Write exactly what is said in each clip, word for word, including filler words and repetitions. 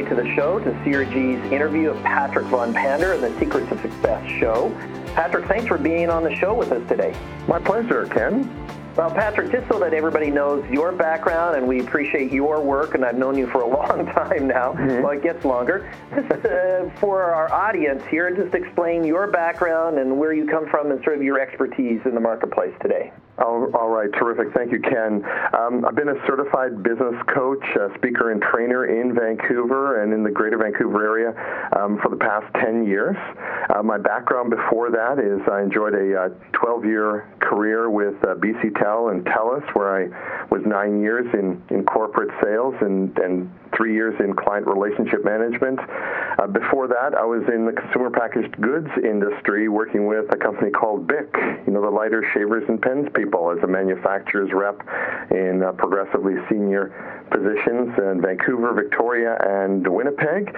right to the show, to C R G's interview of Patrick Von Pander and the Secrets of Success show. Patrick, thanks for being on the show with us today. My pleasure, Ken. Well, Patrick, just so that everybody knows your background, and we appreciate your work, and I've known you for a long time now, mm-hmm. well, it gets longer. Just uh, for our audience here, just explain your background and where you come from and sort of your expertise in the marketplace today. All, all right, terrific. Thank you, Ken. Um, I've been a certified business coach, uh, speaker, and trainer in Vancouver and in the greater Vancouver area um, for the past ten years. Uh, my background before that is I enjoyed a uh, twelve-year career with uh, B C Tel and TELUS, where I was nine years in, in corporate sales and, and three years in client relationship management. Uh, before that, I was in the consumer packaged goods industry working with a company called B I C, you know, the lighter shavers and pens people, as a manufacturer's rep in uh, progressively senior positions in Vancouver, Victoria, and Winnipeg,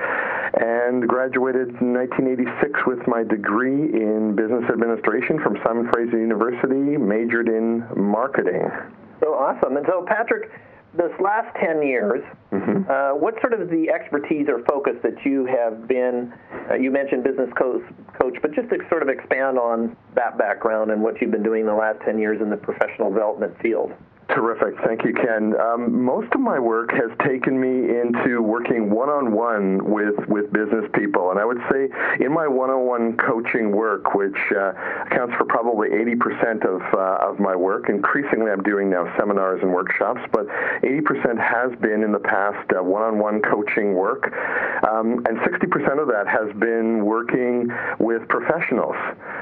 and graduated in nineteen eighty-six with my degree in business administration from Simon Fraser University, majored in marketing. So awesome. And so, Patrick, this last ten years, mm-hmm. uh, what sort of the expertise or focus that you have been, uh, you mentioned business coach, coach, but just to sort of expand on that background and what you've been doing the last ten years in the professional development field. Terrific. Thank you, Ken. Um, most of my work has taken me into working one-on-one with, with business people. And I would say in my one-on-one coaching work, which uh, accounts for probably eighty percent of, uh, of my work, increasingly I'm doing now seminars and workshops, but eighty percent has been in the past uh, one-on-one coaching work. Um, and sixty percent of that has been working with professionals.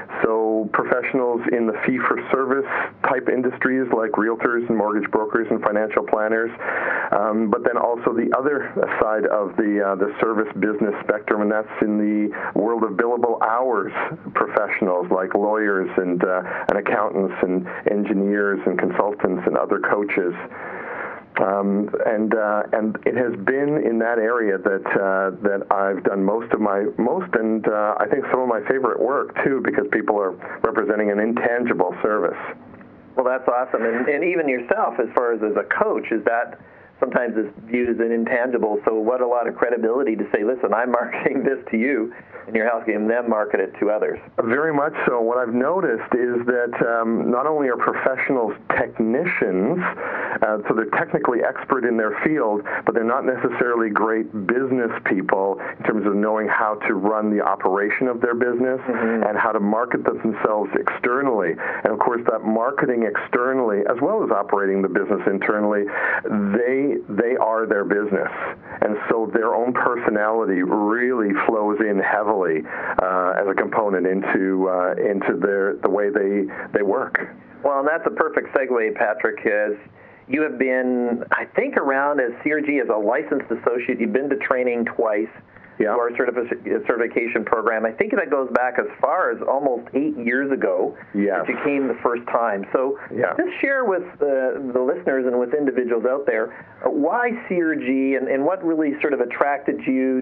So professionals in the fee-for-service type industries like realtors and mortgage brokers and financial planners, um, but then also the other side of the uh, the service business spectrum, and that's in the world of billable hours professionals like lawyers and, uh, and accountants and engineers and consultants and other coaches. Um, and uh, and it has been in that area that uh, that I've done most of my most and uh, I think some of my favorite work too, because people are representing an intangible service. Well, that's awesome. And, and even yourself, as far as as a coach, is that sometimes is viewed as an intangible. So what a lot of credibility to say, listen, I'm marketing this to you, and you're helping them market it to others. Very much so. What I've noticed is that um, not only are professionals technicians, uh, so they're technically expert in their field, but they're not necessarily great business people in terms of knowing how to run the operation of their business mm-hmm. and how to market themselves externally. And of course, that marketing externally, as well as operating the business internally, they they are their business. And so their own personality really flows in heavily uh, as a component into uh, into their the way they they work. Well, and that's a perfect segue, Patrick, as you have been, I think, around as C R G as a licensed associate. You've been to training twice. Yeah. To our certifi- certification program. I think that goes back as far as almost eight years ago yes. that you came the first time. So yeah. just share with uh, the listeners and with individuals out there, uh, why C R G and, and what really sort of attracted you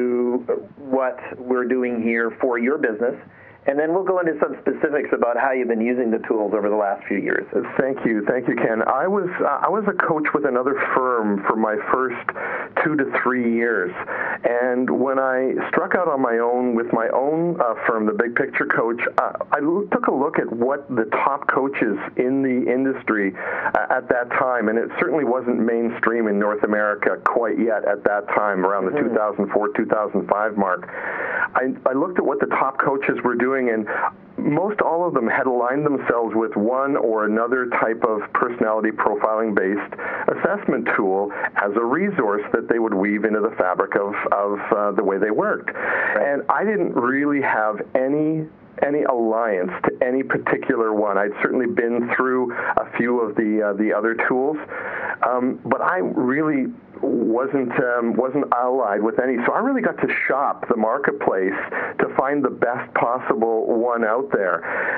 to what we're doing here for your business. And then we'll go into some specifics about how you've been using the tools over the last few years. Thank you. Thank you, Ken. I was uh, I was a coach with another firm for my first two to three years. And when I struck out on my own with my own uh, firm, the Big Picture Coach, uh, I l- took a look at what the top coaches in the industry uh, at that time, and it certainly wasn't mainstream in North America quite yet at that time, around the mm-hmm. two thousand four, two thousand five mark. I, I looked at what the top coaches were doing, and most all of them had aligned themselves with one or another type of personality profiling-based assessment tool as a resource that they would weave into the fabric of, of uh, the way they worked. Right. And I didn't really have any any alliance to any particular one. I'd certainly been through a few of the uh, the other tools, um, but I really wasn't um, wasn't allied with any. So I really got to shop the marketplace to find the best possible one out there,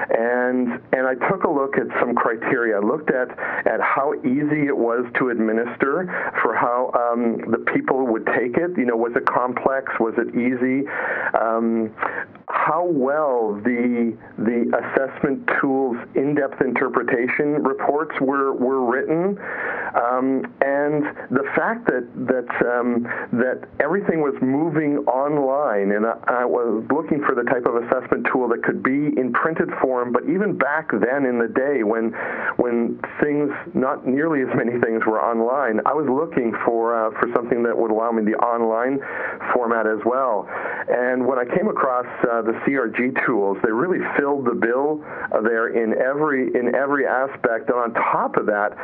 and and I took a look at some criteria. I looked at at how easy it was to administer, for how um, the people would take it. You know, was it complex? Was it easy? Um, how well the the assessment tools in-depth interpretation reports were were written, um, and the fact that that um, that everything was moving online, and I, I was looking for the type of assessment tool that could be in printed form, but even back then in the day when when things, not nearly as many things were online, I was looking for uh, for something that would allow me the online format as well. And when I came across uh, the C R G tools, they really filled the bill uh, there in every in every aspect. And on top of that,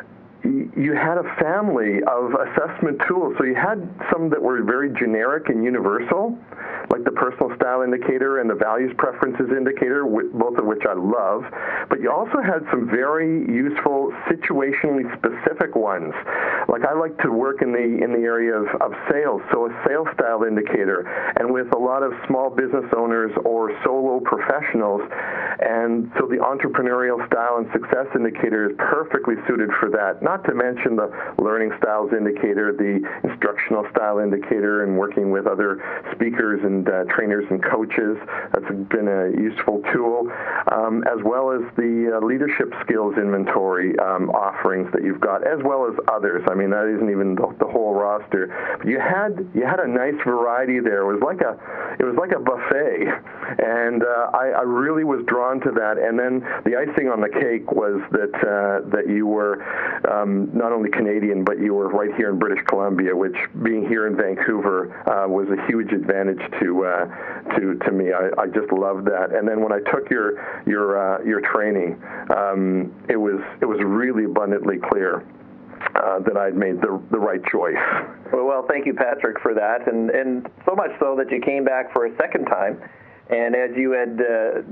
you had a family of assessment tools. So you had some that were very generic and universal, like the personal style indicator and the values preferences indicator, both of which I love. But you also had some very useful situationally specific ones. Like I like to work in the in the area of, of sales, so a sales style indicator, and with a lot of small business owners or solo professionals. And so the entrepreneurial style and success indicator is perfectly suited for that. Not to mention the learning styles indicator, the instructional style indicator, and working with other speakers and uh, trainers and coaches. That's been a useful tool, um, as well as the uh, leadership skills inventory um, offerings that you've got, as well as others. I mean, that isn't even the, the whole roster. But you had you had a nice variety there. It was like a it was like a buffet, and uh, I, I really was drawn to that. And then the icing on the cake was that uh, that you were um, not only Canadian, but you were right here in British Columbia, which, being here in Vancouver, uh, was a huge advantage to uh, to to me. I, I just loved that. And then when I took your your uh, your training, um, it was it was really abundantly clear Uh, that I'd made the the right choice. Well, well, thank you, Patrick, for that, and and so much so that you came back for a second time. And as you had uh,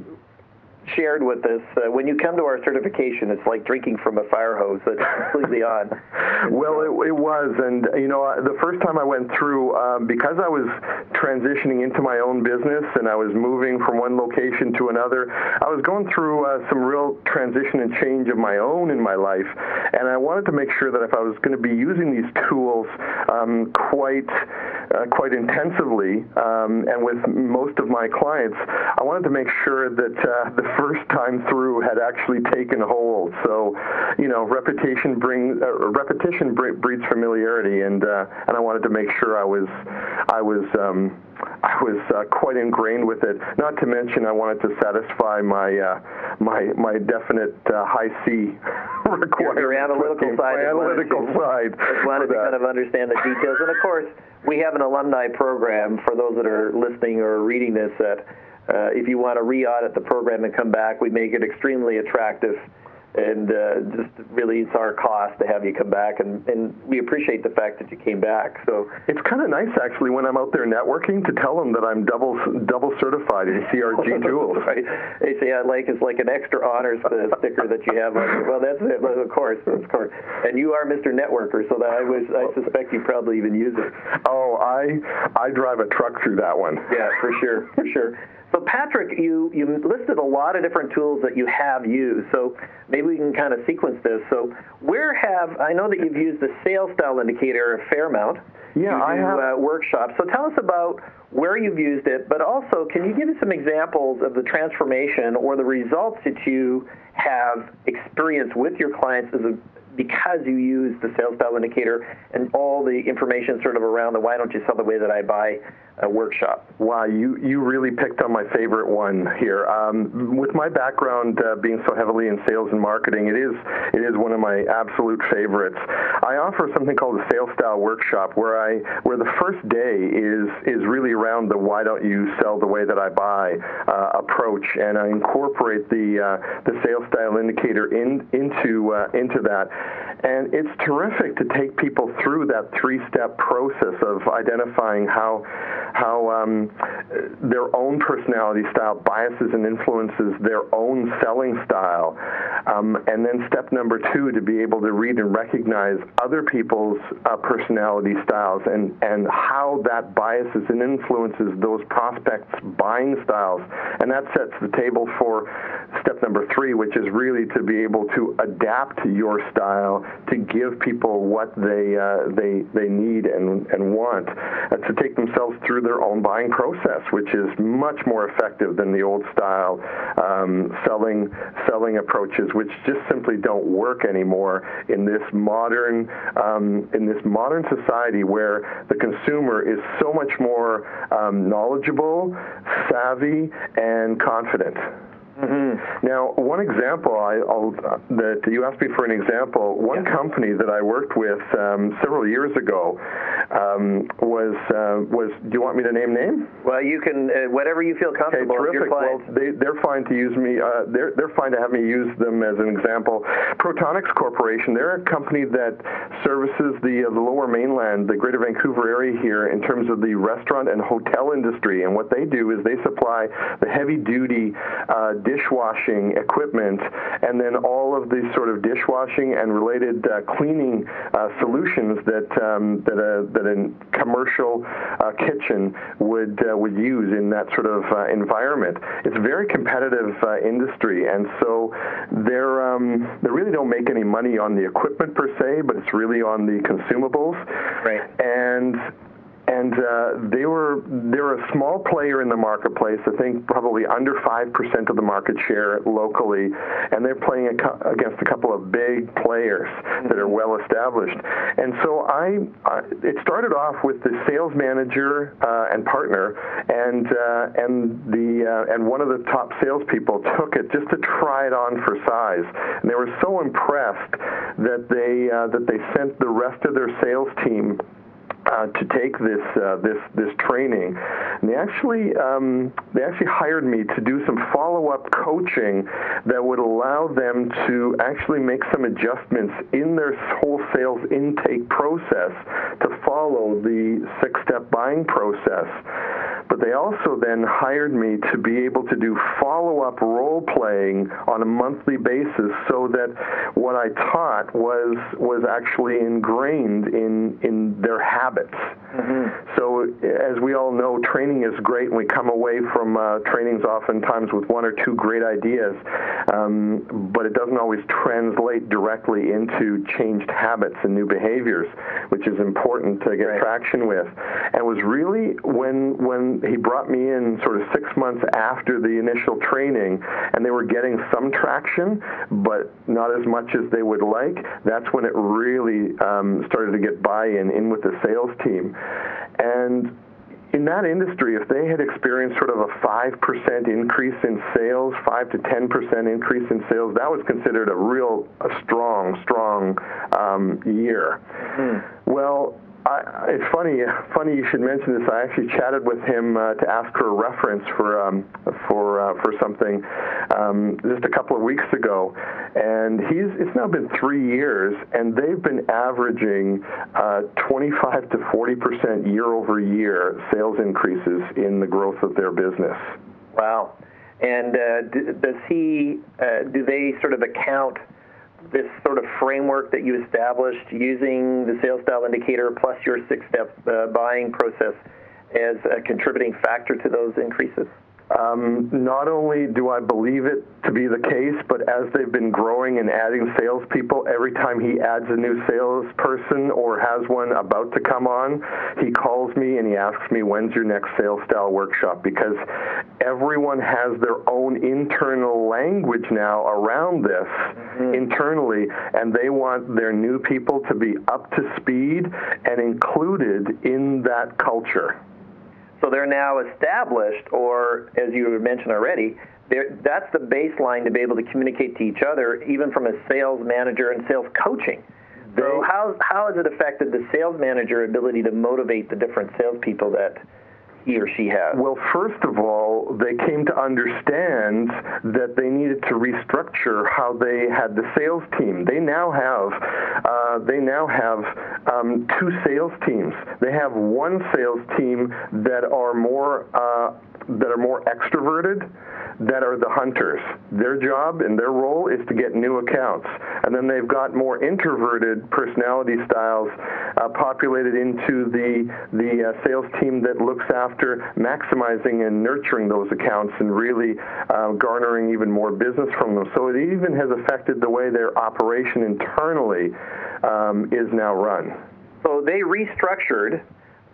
shared with us, uh, when you come to our certification, it's like drinking from a fire hose. It's completely on. Well, it, it was, and you know, the first time I went through, um, because I was transitioning into my own business and I was moving from one location to another, I was going through uh, some real transition and change of my own in my life, and I wanted to make sure that if I was going to be using these tools um, quite uh, quite intensively um, and with most of my clients, I wanted to make sure that uh, the first time through had actually taken hold. So, you know, repetition brings uh, repetition breeds familiarity, and uh, and I wanted to make sure I was I was um, I was uh, quite ingrained with it. Not to mention, I wanted to satisfy my uh, my my definite uh, high C requirement. Your analytical side. My analytical to, side. I wanted to kind of understand the details, and of course, we have an alumni program for those that are listening or reading this. That Uh, if you want to re-audit the program and come back, we make it extremely attractive, and uh, just really it's our cost to have you come back, and, and we appreciate the fact that you came back. So it's kind of nice, actually, when I'm out there networking, to tell them that I'm double double certified in C R G tools. Right. They say, I like it's like an extra honors sticker that you have on. Well, that's it. Well, of course, of course. And you are Mister Networker, so that I was I suspect you probably even use it. Oh, I I drive a truck through that one. Yeah, for sure, for sure. So, Patrick, you, you listed a lot of different tools that you have used, so maybe we can kind of sequence this. So where have, I know that you've used the sales style indicator a fair amount. Yeah, you I do, have. Uh, workshops. So tell us about where you've used it, but also can you give us some examples of the transformation or the results that you have experienced with your clients as a because you use the sales style indicator and all the information sort of around the why don't you sell the way that I buy uh, workshop. Wow, you, you really picked on my favorite one here. Um, with my background uh, being so heavily in sales and marketing, it is it is one of my absolute favorites. I offer something called the sales style workshop, where I where the first day is is really around the why don't you sell the way that I buy uh, approach, and I incorporate the uh, the sales style indicator in into uh, into that. And it's terrific to take people through that three-step process of identifying how how um, their own personality style biases and influences their own selling style. Um, and then step number two, to be able to read and recognize other people's uh, personality styles and, and how that biases and influences those prospects' buying styles. And that sets the table for step number three, which is really to be able to adapt your style to give people what they uh, they they need and, and want, uh, to take themselves through through their own buying process, which is much more effective than the old style um, selling selling approaches, which just simply don't work anymore in this modern um, in this modern society where the consumer is so much more um, knowledgeable, savvy, and confident. Mm-hmm. Now, one example, I, I'll, uh, that you asked me for an example, one yeah. company that I worked with um, several years ago um, was, uh, was, do you want me to name name? Well, you can, uh, whatever you feel comfortable with. Okay, terrific. Well, they, they're fine to use me, uh, they're, they're fine to have me use them as an example. Protonics Corporation, they're a company that services the, uh, the lower mainland, the greater Vancouver area here in terms of the restaurant and hotel industry. And what they do is they supply the heavy-duty uh, dishwashing equipment, and then all of the sort of dishwashing and related uh, cleaning uh, solutions that um, that a that a commercial uh, kitchen would uh, would use in that sort of uh, environment. It's a very competitive uh, industry, and so they're um, they really don't make any money on the equipment per se, but it's really on the consumables. Right. And And uh, they were they're a small player in the marketplace. I think probably under five percent of the market share locally, and they're playing a co- against a couple of big players that are well established. And so I, I it started off with the sales manager uh, and partner, and uh, and the uh, and one of the top salespeople took it just to try it on for size, and they were so impressed that they uh, that they sent the rest of their sales team Uh, to take this uh, this this training. And they actually um, they actually hired me to do some follow-up coaching that would allow them to actually make some adjustments in their whole sales intake process to follow the six-step buying process. But they also then hired me to be able to do follow-up role-playing on a monthly basis, so that what I taught was was actually ingrained in in their habits. Mm-hmm. So, as we all know, training is great, and we come away from uh, trainings oftentimes with one or two great ideas, um, but it doesn't always translate directly into changed habits and new behaviors, which is important to get right. traction with. And it was really when when he brought me in sort of six months after the initial training, and they were getting some traction, but not as much as they would like, that's when it really um, started to get buy-in in with the sales team. And in that industry, if they had experienced sort of a five percent increase in sales, five to ten percent increase in sales, that was considered a real a strong, strong um, year. Mm. Well, I, it's funny. Funny you should mention this. I actually chatted with him uh, to ask for a reference for um, for uh, for something um, just a couple of weeks ago, and he's. It's now been three years, and they've been averaging uh, twenty-five to forty percent year over year sales increases in the growth of their business. Wow! And uh, d- does he? Uh, do they sort of account this sort of framework that you established using the sales style indicator plus your six-step uh, buying process as a contributing factor to those increases? Um, not only do I believe it to be the case, but as they've been growing and adding salespeople, every time he adds a new salesperson or has one about to come on, he calls me and he asks me, when's your next sales style workshop? Because everyone has their own internal language now around this mm-hmm. internally, and they want their new people to be up to speed and included in that culture. So they're now established, or as you mentioned already, that's the baseline to be able to communicate to each other, even from a sales manager and sales coaching. So how how has it affected the sales manager ability to motivate the different salespeople that he or she has? Well, first of all, they came to understand that they needed to restructure how they had the sales team. They now have uh, they now have um, two sales teams. They have one sales team that are more uh, that are more extroverted, that are the hunters. Their job and their role is to get new accounts. And then they've got more introverted personality styles uh, populated into the the uh, sales team that looks after maximizing and nurturing those accounts and really uh, garnering even more business from them. So it even has affected the way their operation internally um, is now run. So they restructured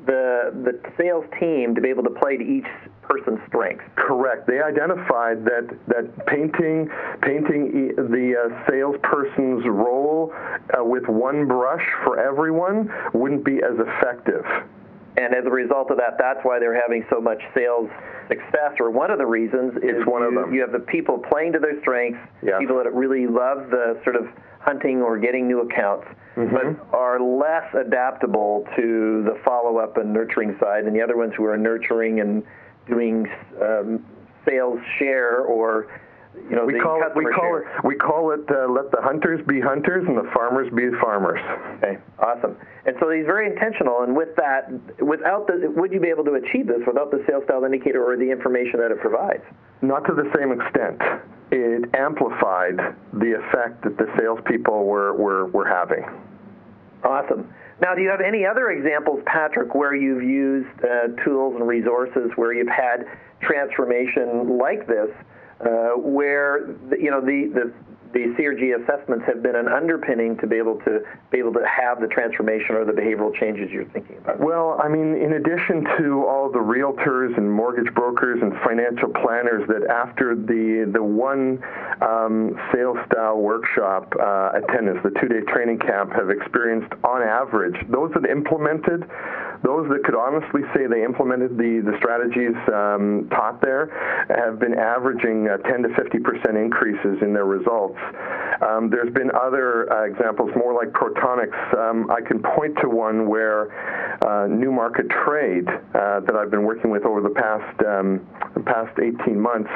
the the sales team to be able to play to each person's strengths. Correct. They identified that that painting painting the uh, salesperson's role uh, with one brush for everyone wouldn't be as effective. And as a result of that, that's why they're having so much sales success, or one of the reasons is it's one you, of them. you have the people playing to their strengths, yes. people that really love the sort of hunting or getting new accounts, mm-hmm. but are less adaptable to the follow-up and nurturing side, and the other ones who are nurturing and doing um, sales share or you know we the call it we call share. it we call it uh, let the hunters be hunters and the farmers be farmers. Okay, awesome. And so he's very intentional. And with that, without the, would you be able to achieve this without the sales style indicator or the information that it provides? Not to the same extent. It amplified the effect that the salespeople were were, were having. Awesome. Now, do you have any other examples, Patrick, where you've used uh, tools and resources where you've had transformation like this, uh, where the, you know the, the the C R G assessments have been an underpinning to be able to be able to have the transformation or the behavioral changes you're thinking about? Well, I mean, in addition to all the realtors and mortgage brokers and financial planners that after the the one um, sales style workshop uh, attendance, the two-day training camp, have experienced on average, those that implemented, those that could honestly say they implemented the, the strategies um, taught there, have been averaging uh, ten to fifty percent increases in their results. Um, there's been other uh, examples, more like Protonics. Um, I can point to one where uh, New Market Trade uh, that I've been working with over the past um, the past eighteen months.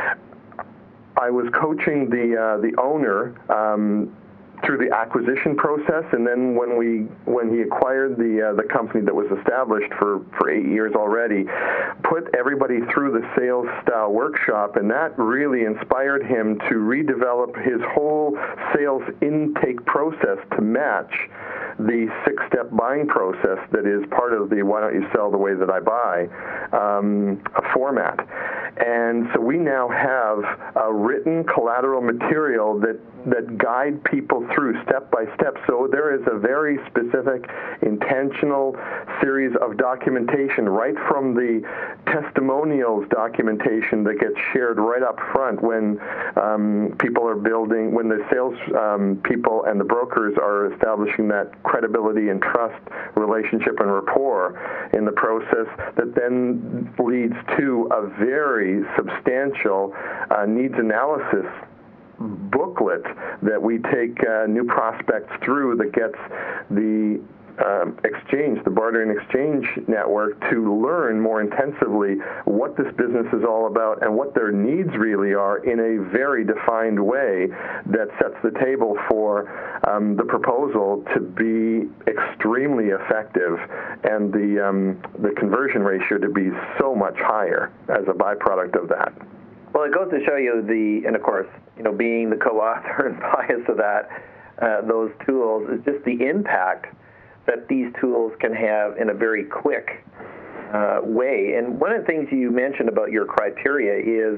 I was coaching the uh, the owner um, through the acquisition process, and then when we when he acquired the uh, the company that was established for, for eight years already, put everybody through the sales style workshop, and that really inspired him to redevelop his whole sales intake process to match the six-step buying process that is part of the Why Don't You Sell the Way That I Buy um, format. And so we now have a written collateral material that, that guide people through step by step. So there is a very specific, intentional series of documentation right from the testimonials documentation that gets shared right up front when um, people are building, when the sales um, people and the brokers are establishing that credibility and trust relationship and rapport in the process, that then leads to a very substantial uh, needs analysis booklet that we take uh, new prospects through that gets the um, exchange, the barter and exchange network, to learn more intensively what this business is all about and what their needs really are in a very defined way that sets the table for um, the proposal to be extremely effective and the um, the conversion ratio to be so much higher as a byproduct of that. Well, it goes to show you the, and of course, you know, being the co-author and bias of that, uh, those tools, is just the impact that these tools can have in a very quick uh, way. And one of the things you mentioned about your criteria is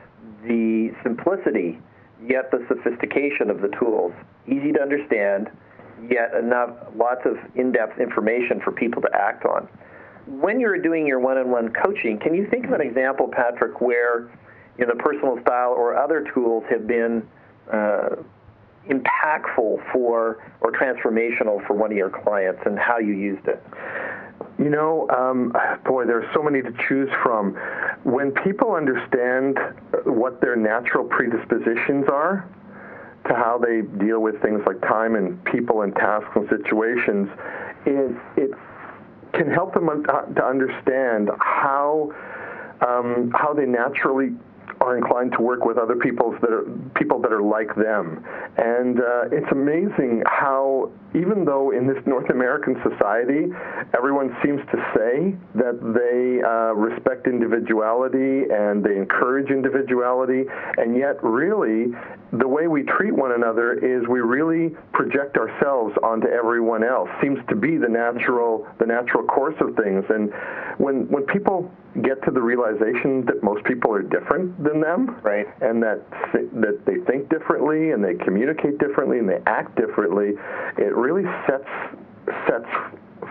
the simplicity, yet the sophistication of the tools. Easy to understand, yet enough, lots of in-depth information for people to act on. When you're doing your one-on-one coaching, can you think of an example, Patrick, where you know, the personal style or other tools have been uh, impactful for or transformational for one of your clients and how you used it? You know, um, boy, there are so many to choose from. When people understand what their natural predispositions are to how they deal with things like time and people and tasks and situations, it, it can help them un- to understand how um, how they naturally are inclined to work with other people's that are people that are like them. And uh, it's amazing how, even though in this North American society, everyone seems to say that they uh, respect individuality and they encourage individuality, and yet really the way we treat one another is we really project ourselves onto everyone else. Seems to be the natural the natural course of things. And when when people get to the realization that most people are different than them, right, and that that they think differently and they communicate differently and they act differently, it really sets sets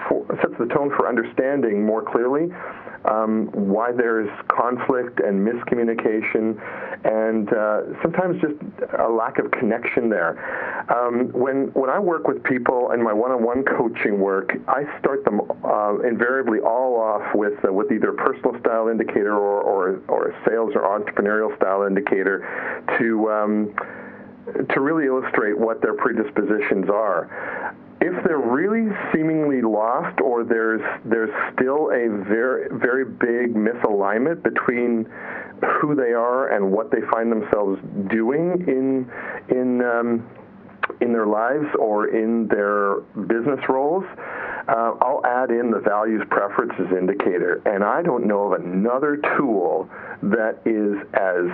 for, sets the tone for understanding more clearly um, why there's conflict and miscommunication, and uh, sometimes just a lack of connection there. Um, when when I work with people in my one-on-one coaching work, I start them uh, invariably all off with uh, with either a personal style indicator or, or or a sales or entrepreneurial style indicator to um, to really illustrate what their predispositions are. If they're really seemingly lost, or there's there's still a very very big misalignment between who they are and what they find themselves doing in in um, in their lives or in their business roles, uh, I'll add in the values preferences indicator. And I don't know of another tool that is as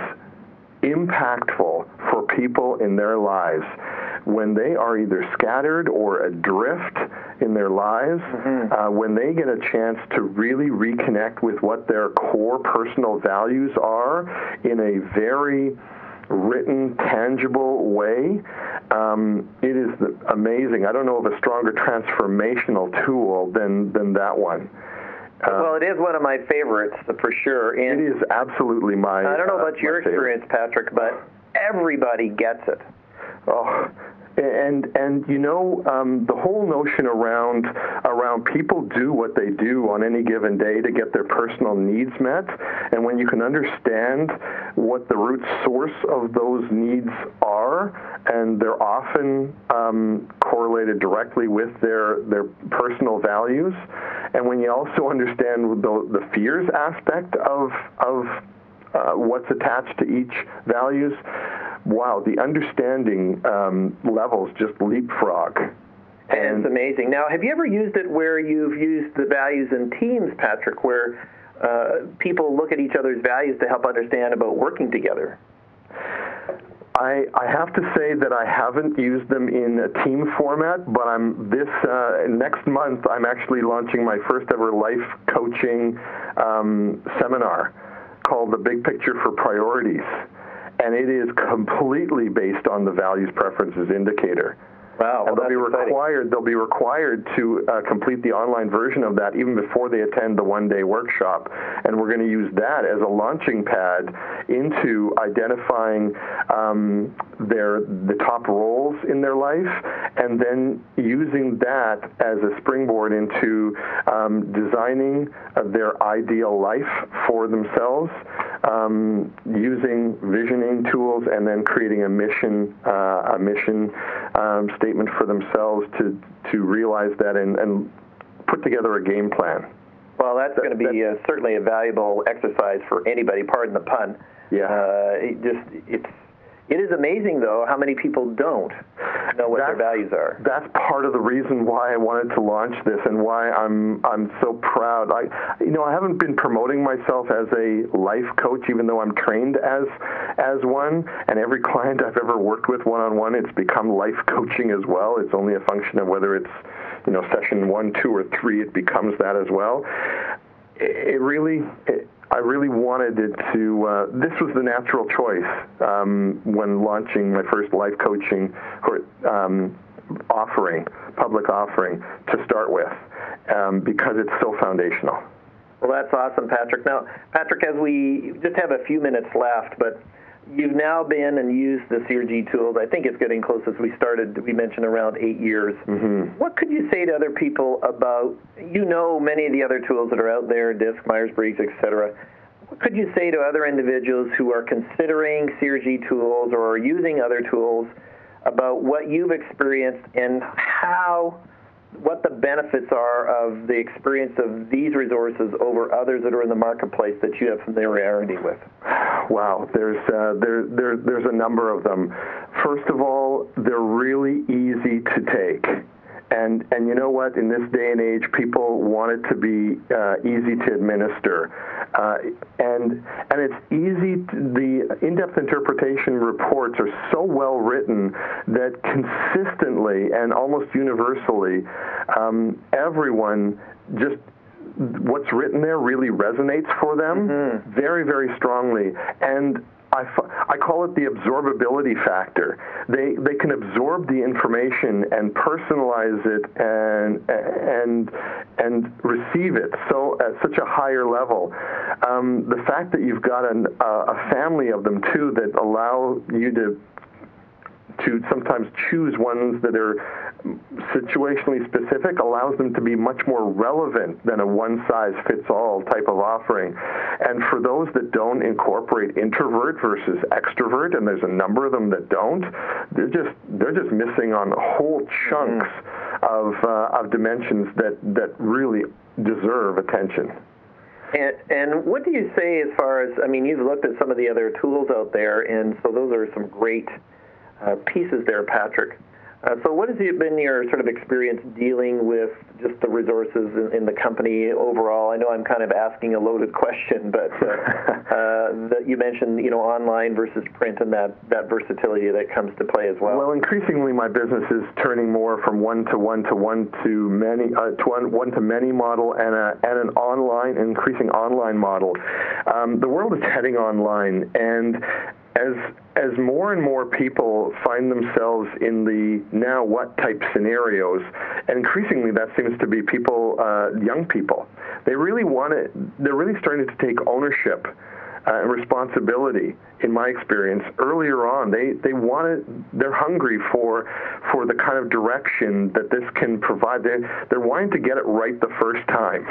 impactful for people in their lives when they are either scattered or adrift in their lives, mm-hmm. uh, when they get a chance to really reconnect with what their core personal values are in a very written, tangible way. Um, it is amazing. I don't know of a stronger transformational tool than, than that one. Uh, well, it is one of my favorites, for sure. And it is absolutely my I don't know about uh, your experience, Patrick, but everybody gets it. Oh, and and you know um, the whole notion around around people do what they do on any given day to get their personal needs met, and when you can understand what the root source of those needs are, and they're often um, correlated directly with their their personal values, and when you also understand the the fears aspect of of uh, what's attached to each values. Wow, the understanding um, levels just leapfrog. And it's amazing. Now, have you ever used it where you've used the values in teams, Patrick, where uh, people look at each other's values to help understand about working together? I, I have to say that I haven't used them in a team format, but I'm this uh, next month I'm actually launching my first ever life coaching um, seminar called The Big Picture for Priorities. And it is completely based on the values preferences indicator. Wow, and well, they'll be required. Exciting. They'll be required to uh, complete the online version of that even before they attend the one-day workshop. And we're going to use that as a launching pad into identifying um, their the top roles in their life, and then using that as a springboard into um, designing uh, their ideal life for themselves, um, using visioning tools, and then creating a mission uh, a mission um, statement for themselves to to realize that and, and put together a game plan. Well, that's that, going to be uh, certainly a valuable exercise for anybody. Pardon the pun. Yeah. Uh, it just it's it is amazing though how many people don't know what that's, their values are. That's part of the reason why I wanted to launch this and why I'm I'm so proud. I you know I haven't been promoting myself as a life coach, even though I'm trained as as one. And every client I've ever worked with one-on-one, it's become life coaching as well. It's only a function of whether it's you know session one, two, or three. It becomes that as well. It, it really. It, I really wanted it to, uh, this was the natural choice um, when launching my first life coaching um, offering, public offering to start with, um, because it's so foundational. Well, that's awesome, Patrick. Now, Patrick, as we just have a few minutes left, but you've now been and used the C R G tools. I think it's getting close as we started. We mentioned around eight years. Mm-hmm. What could you say to other people about, you know, many of the other tools that are out there, DISC, Myers-Briggs, et cetera. What could you say to other individuals who are considering C R G tools or are using other tools about what you've experienced and how, what the benefits are of the experience of these resources over others that are in the marketplace that you have familiarity with? Wow, there's uh, there, there there's a number of them. First of all, they're really easy to take. And and you know what? In this day and age, people want it to be uh, easy to administer, uh, and and it's easy. To, the in-depth interpretation reports are so well written that consistently and almost universally, um, everyone just. What's written there really resonates for them mm-hmm. very, very strongly. And I, I call it the absorbability factor. They they can absorb the information and personalize it and and and receive it so at such a higher level. Um, the fact that you've got an, uh, a family of them too that allow you to to sometimes choose ones that are situationally specific allows them to be much more relevant than a one-size-fits-all type of offering. And for those that don't incorporate introvert versus extrovert, and there's a number of them that don't, they're just they're just missing on whole chunks mm-hmm. of uh, of dimensions that that really deserve attention. And, and what do you say as far as, I mean, you've looked at some of the other tools out there, and so those are some great Uh, pieces there, Patrick. Uh, so what has been your sort of experience dealing with just the resources in, in the company overall? I know I'm kind of asking a loaded question, but uh, uh, that you mentioned, you know, online versus print and that, that versatility that comes to play as well. Well, increasingly my business is turning more from one to one to one to many, uh, to one, one to many model and, a, and an online, increasing online model. Um, the world is heading online, and As as more and more people find themselves in the now what type scenarios, and increasingly that seems to be people, uh, young people, they really want it. They're really starting to take ownership uh, and responsibility. In my experience, earlier on, they they want it. They're hungry for for the kind of direction that this can provide. They they're wanting to get it right the first time.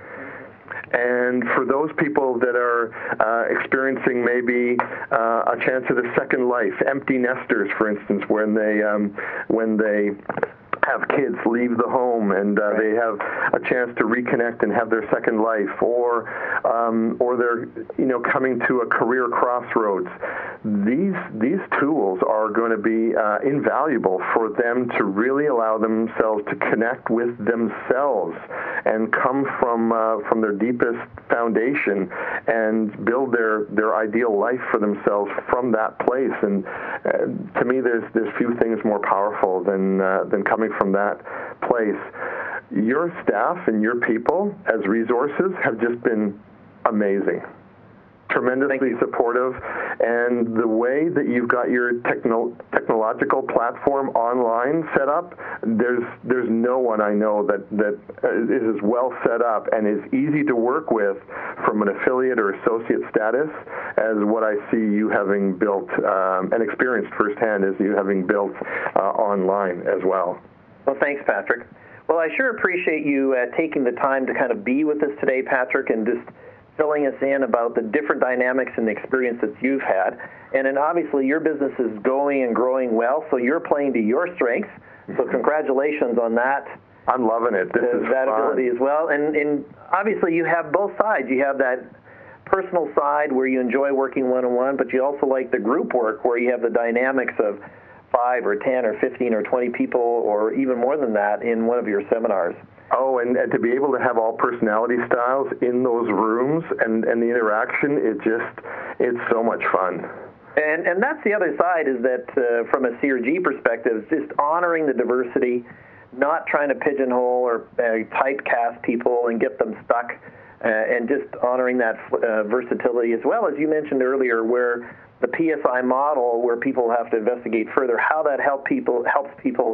And for those people that are uh, experiencing maybe uh, a chance at a second life, empty nesters, for instance, when they um, when they have kids leave the home and uh, they have a chance to reconnect and have their second life, or um, or they're you know coming to a career crossroads. These these tools are going to be uh, invaluable for them to really allow themselves to connect with themselves and come from uh, from their deepest foundation and build their, their ideal life for themselves from that place. And uh, to me, there's there's few things more powerful than uh, than coming from that place. Your staff and your people as resources have just been amazing. Tremendously supportive, and the way that you've got your techno- technological platform online set up, there's there's no one I know that that is as well set up and is easy to work with from an affiliate or associate status as what I see you having built um, and experienced firsthand as you having built uh, online as well. Well, thanks, Patrick. Well, I sure appreciate you uh, taking the time to kind of be with us today, Patrick, and just filling us in about the different dynamics and the experience that you've had. And then obviously your business is going and growing well, so you're playing to your strengths. So congratulations on that. I'm loving it. This uh, is that fun. ability as well. And, and obviously you have both sides. You have that personal side where you enjoy working one-on-one, but you also like the group work where you have the dynamics of five or ten or fifteen or twenty people or even more than that in one of your seminars. Oh, and, and to be able to have all personality styles in those rooms and, and the interaction, it just, it's so much fun. And and that's the other side is that uh, from a C R G perspective, just honoring the diversity, not trying to pigeonhole or uh, typecast people and get them stuck, uh, and just honoring that uh, versatility as well, as you mentioned earlier, where the P S I model, where people have to investigate further how that help people helps people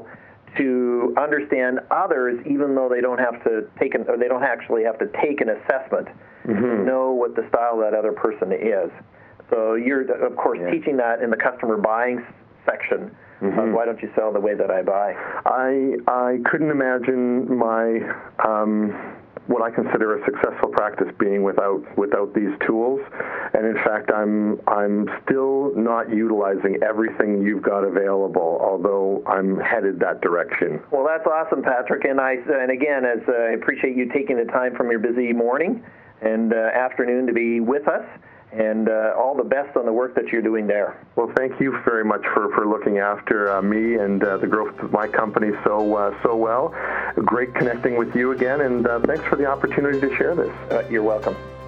to understand others, even though they don't have to take an, or they don't actually have to take an assessment mm-hmm. to know what the style of that other person is. So you're, of course, yeah. teaching that in the customer buying section. Mm-hmm. Of why don't you sell the way that I buy? I I couldn't imagine my um, what I consider a successful practice being without without these tools. And in fact, I'm I'm still not utilizing everything you've got available, although I'm headed that direction. Well, that's awesome, Patrick. And I and again, as uh, I appreciate you taking the time from your busy morning and uh, afternoon to be with us. And uh, all the best on the work that you're doing there. Well, thank you very much for, for looking after uh, me and uh, the growth of my company so uh, so well. Great connecting with you again, and uh, thanks for the opportunity to share this. Uh, you're welcome.